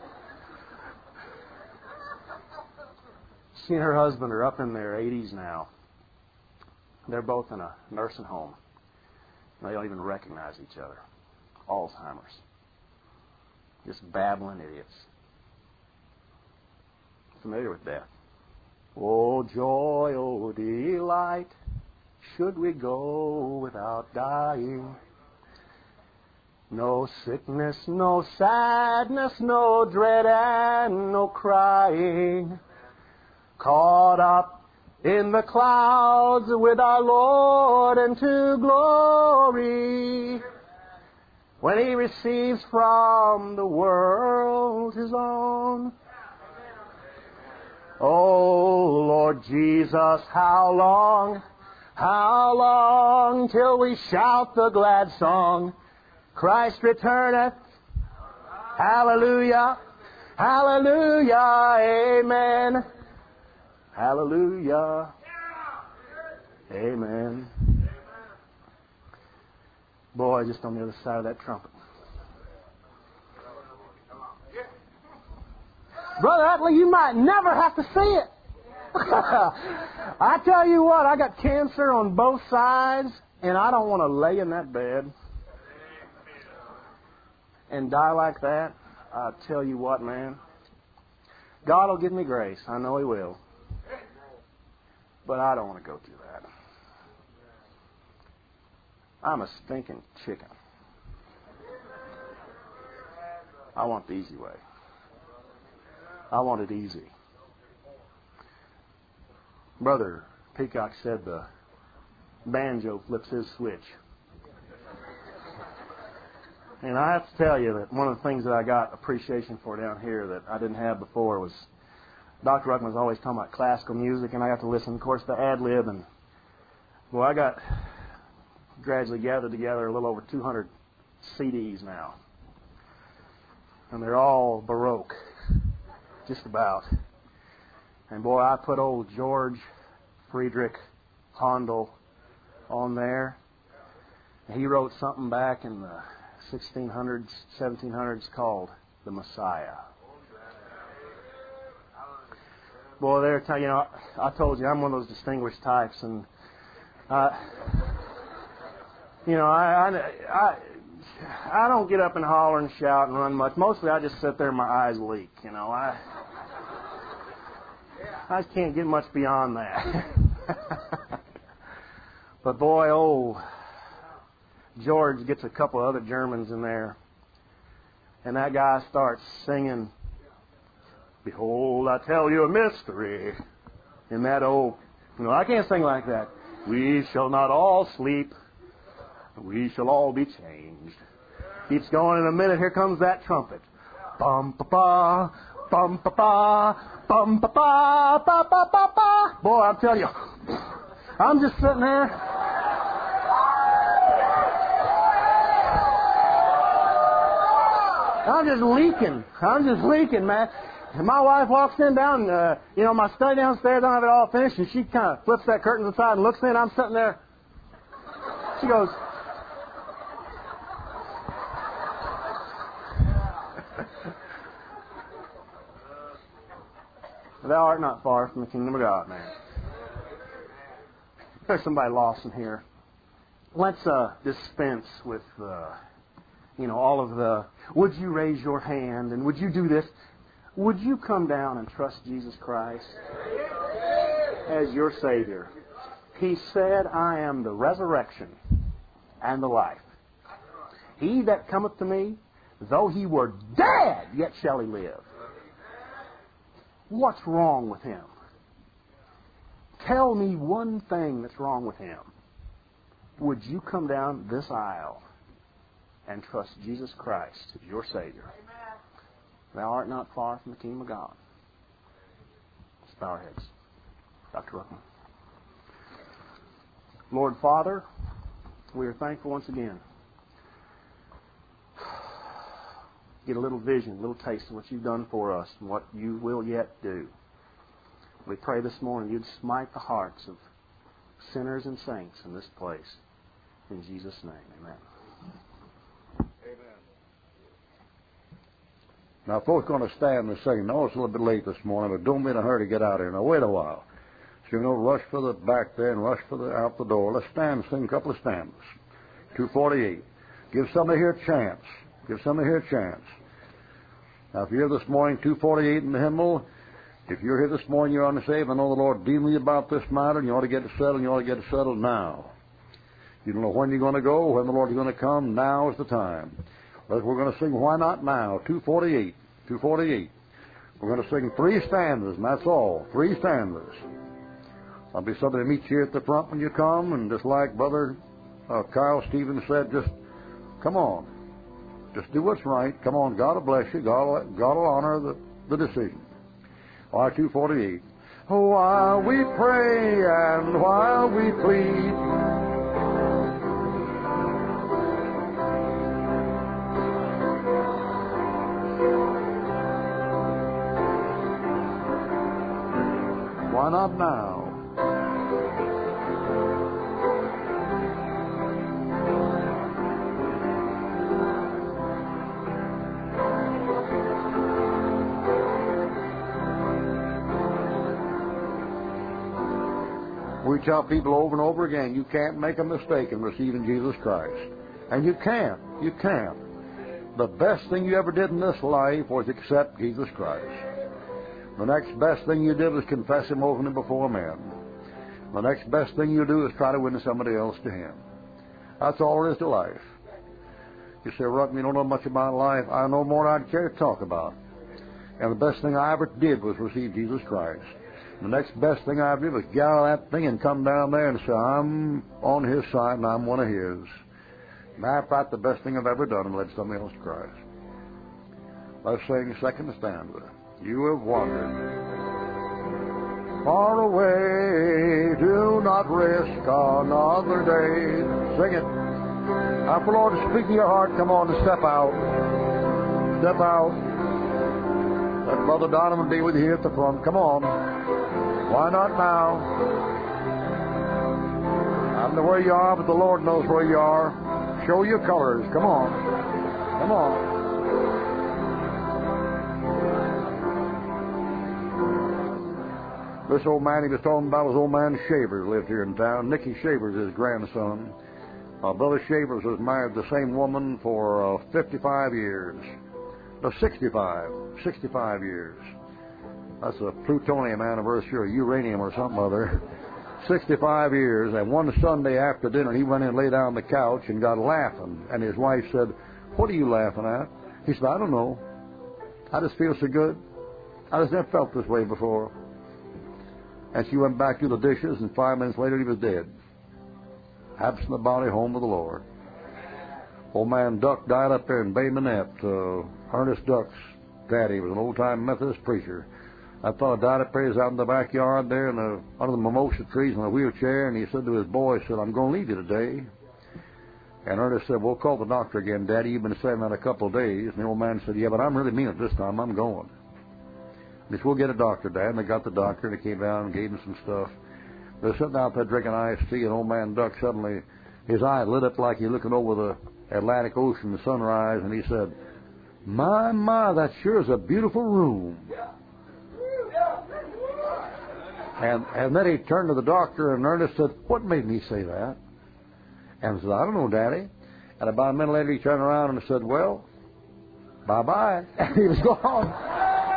She and her husband are up in their 80s now. They're both in a nursing home. They don't even recognize each other. Alzheimer's. Just babbling idiots. Familiar with death. Oh, joy, oh, delight, should we go without dying? No sickness, no sadness, no dread and no crying. Caught up in the clouds with our Lord into glory, when He receives from the world His own. Oh, Lord Jesus, how long till we shout the glad song, Christ returneth, hallelujah, hallelujah, amen, hallelujah, amen. Boy, just on the other side of that trumpet. Brother Utley, you might never have to see it. I tell you what, I got cancer on both sides, and I don't want to lay in that bed and die like that. I tell you what, man. God will give me grace. I know He will. But I don't want to go through that. I'm a stinking chicken. I want the easy way. I want it easy. Brother Peacock said the banjo flips his switch. And I have to tell you that one of the things that I got appreciation for down here that I didn't have before was Dr. Ruckman was always talking about classical music, and I got to listen, of course, to ad-lib. And, well, I got gradually gathered together a little over 200 CDs now. And they're all Baroque, just about. And, boy, I put old George Friedrich Handel on there. He wrote something back in the 1600s, 1700s called The Messiah. Boy, you know, I told you I'm one of those distinguished types, and you know, I don't get up and holler and shout and run much. Mostly, I just sit there and my eyes leak. You know, I just can't get much beyond that. But boy, old George gets a couple other Germans in there, and that guy starts singing, "Behold, I tell you a mystery." In that old, you know, I can't sing like that. "We shall not all sleep, we shall all be changed." Keeps going. In a minute, here comes that trumpet. Bum pa pa, bum pa pa, bum pa pa, ba ba ba ba. Boy, I'm telling you, I'm just sitting there. I'm just leaking, man. And my wife walks in down, you know, my study downstairs, I don't have it all finished, and she kind of flips that curtain aside and looks in. I'm sitting there. She goes, "Thou art not far from the kingdom of God, man." There's somebody lost in here. Let's dispense with, you know, all of the, would you raise your hand and would you do this? Would you come down and trust Jesus Christ as your Savior? He said, "I am the resurrection and the life. He that cometh to me, though he were dead, yet shall he live." What's wrong with him? Tell me one thing that's wrong with him. Would you come down this aisle and trust Jesus Christ as your Savior? Thou art not far from the kingdom of God. Let's bow our heads. Dr. Ruckman. Lord Father, we are thankful once again. Get a little vision, a little taste of what you've done for us and what you will yet do. We pray this morning you'd smite the hearts of sinners and saints in this place. In Jesus' name, amen. Now, folks going to stand and sing. No, it's a little bit late this morning, but don't be in a hurry to get out of here. Now, wait a while. So you know, rush for the back there and rush for the out the door. Let's stand and sing a couple of stanzas. 248. Give somebody here a chance. Give somebody here a chance. Now, if you're here this morning, 248 in the hymnal, if you're here this morning, you're unsaved, I know the Lord dealing with you about this matter, and you ought to get it settled, and you ought to get it settled now. You don't know when you're going to go, when the Lord is going to come. Now is the time. But we're going to sing Why Not Now, 248. 248. We're going to sing 3 stanzas, and that's all. 3 stanzas. There'll be somebody to meet you at the front when you come, and just like Brother Kyle Stevens said, just come on. Just do what's right. Come on, God will bless you. God will honor the decision. All right, 248. While we pray and while we plead, why not now? We tell people over and over again, you can't make a mistake in receiving Jesus Christ. And you can't. You can't. The best thing you ever did in this life was accept Jesus Christ. The next best thing you did was confess Him openly before men. The next best thing you do is try to win somebody else to Him. That's all there is to life. You say, Ruck, you don't know much about life. I know more than I'd care to talk about. And the best thing I ever did was receive Jesus Christ. The next best thing I ever did was get out of that thing and come down there and say, I'm on His side and I'm one of His. Matter of fact, the best thing I've ever done was led somebody else to Christ. Let's sing the second stanza. You have wandered far away, do not risk another day. Sing it. Now, for the Lord to speak to your heart, come on and step out. Step out. Let Brother Donovan be with you here at the front. Come on. Why not now? I don't know where you are, but the Lord knows where you are. Show your colors. Come on. Come on. This old man he was talking about was old man Shavers, lived here in town. Nicky Shavers, his grandson. Brother Shavers was married to the same woman for 55 years. No, 65 years. That's a plutonium anniversary or uranium or something other. 65 years. And one Sunday after dinner, he went in and lay down on the couch and got laughing. And his wife said, what are you laughing at? He said, I don't know. I just feel so good. I just never felt this way before. And she went back to the dishes, and 5 minutes later he was dead. Absent the body, home with the Lord. Old man Duck died up there in Bay Minette. Ernest Duck's daddy was an old-time Methodist preacher. That fellow died up there. He was out in the backyard there under the mimosa trees in a wheelchair, and he said to his boy, he said, I'm going to leave you today. And Ernest said, well, call the doctor again, Daddy. You've been saying that a couple of days. And the old man said, yeah, but I'm really mean it this time. I'm going. He said, we'll get a doctor, Dad. And they got the doctor, and he came down and gave him some stuff. They're sitting out there drinking iced tea, and old man Duck suddenly, his eye lit up like he's looking over the Atlantic Ocean, the sunrise, and he said, my, that sure is a beautiful room. And then he turned to the doctor, and Ernest said, what made me say that? And he said, I don't know, Daddy. And about a minute later, he turned around and said, well, bye-bye. And he was gone.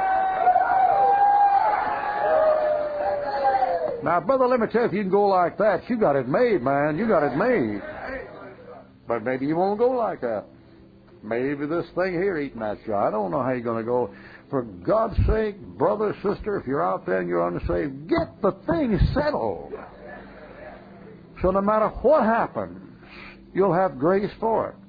Now, brother, let me tell you, if you can go like that, you got it made, man. You got it made. But maybe you won't go like that. Maybe this thing here eating at you. I don't know how you're going to go. For God's sake, brother, sister, if you're out there and you're unsaved, get the thing settled. So no matter what happens, you'll have grace for it.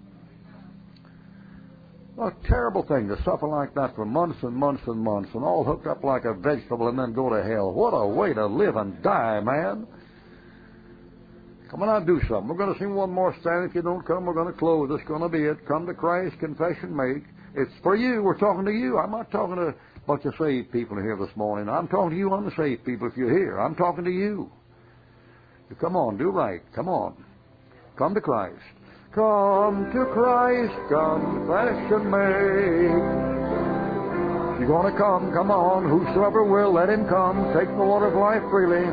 A terrible thing to suffer like that for months and months and months and all hooked up like a vegetable and then go to hell. What a way to live and die, man. Come on out and do something. We're going to sing one more stand. If you don't come, we're going to close. That's going to be it. Come to Christ, confession make. It's for you. We're talking to you. I'm not talking to a bunch of saved people here this morning. I'm talking to you unsaved people if you're here. I'm talking to you. So come on, do right. Come on. Come to Christ. Come to Christ, confession make. You're going to come on. Whosoever will, let him come. Take the water of life freely.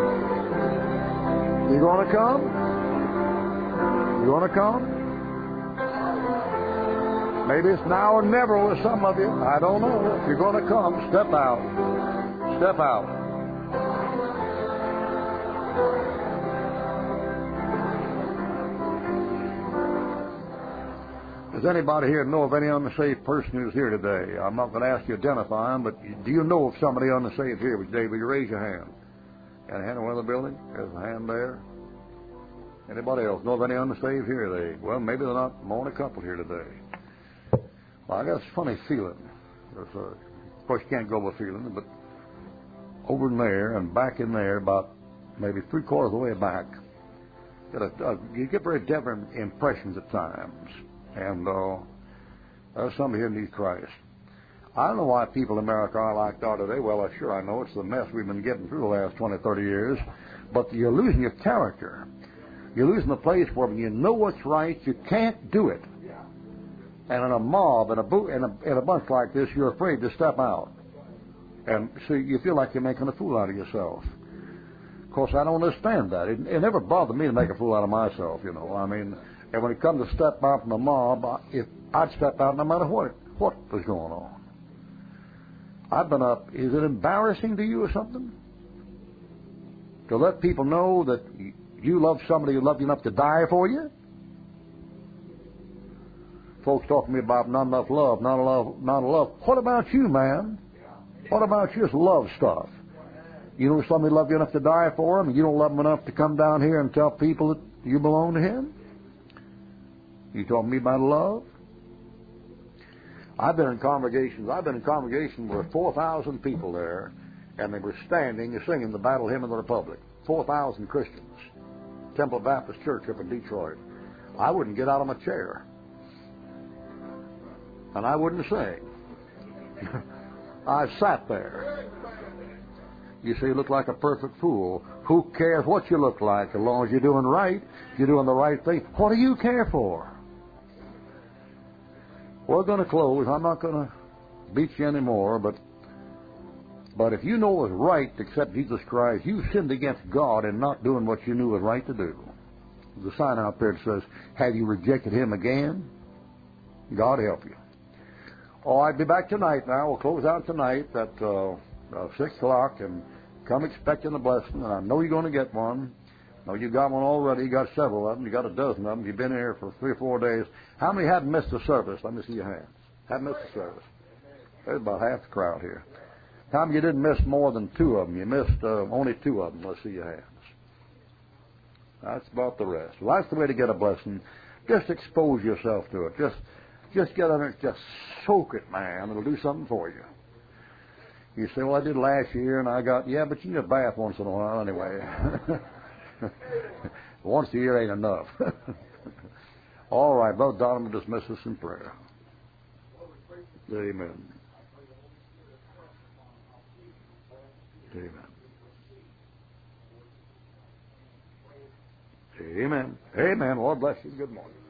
You're going to come? You're going to come? Maybe it's now or never with some of you. I don't know. If you're going to come, step out. Step out. Does anybody here know of any unsaved person who's here today? I'm not going to ask you to identify them, but do you know of somebody unsaved here today? Will you raise your hand? Got a hand in one of the building? There's a hand there. Anybody else know of any unsaved here today? Well, maybe they're not. I'm only a couple here today. Well, I got this funny feeling. Of course, you can't go with feeling, but over in there and back in there, about maybe 3/4 of the way back, you get very different impressions at times. And there's somebody here needs Christ. I don't know why people in America are like they are today. Well, sure I know. It's the mess we've been getting through the last 20, 30 years. But you're losing your character. You're losing the place where when you know what's right, you can't do it. And in a mob, in a bunch like this, you're afraid to step out. And so you feel like you're making a fool out of yourself. Of course, I don't understand that. It never bothered me to make a fool out of myself, you know. I mean, and when it comes to step out from the mob, I'd step out no matter what was going on. I've been up. Is it embarrassing to you or something? To let people know that you love somebody who loved you enough to die for you? Folks talk to me about not enough love, not enough. What about you, man? What about just love stuff? You know somebody loved you enough to die for him, and you don't love him enough to come down here and tell people that you belong to him? You talking to me about love? I've been in congregations with 4,000 people there, and they were standing and singing the Battle Hymn of the Republic. 4,000 Christians. Temple Baptist Church up in Detroit. I wouldn't get out of my chair. And I wouldn't sing. I sat there. You say you look like a perfect fool. Who cares what you look like as long as you're doing right, you're doing the right thing. What do you care for? We're going to close. I'm not going to beat you anymore, but if you know it's right to accept Jesus Christ, you sinned against God in not doing what you knew was right to do. There's a sign out there that says, have you rejected him again? God help you. Oh, I'll be back tonight now. We'll close out tonight at 6 o'clock, and come expecting a blessing. And I know you're going to get one. I know you got one already. You got several of them. You got a dozen of them. You've been here for 3 or 4 days. How many hadn't missed the service? Let me see your hands. Haven't missed the service. There's about half the crowd here. How many you didn't miss more than 2 of them? You missed only 2 of them. Let's see your hands. That's about the rest. Well, that's the way to get a blessing. Just expose yourself to it. Just get on it. Just soak it, man. It'll do something for you. You say, well, I did last year, and I got, yeah, but you need a bath once in a while anyway. Once a year ain't enough. All right, Brother Donovan will dismiss us in prayer. Amen. Amen. Amen. Amen. Lord bless you. Good morning.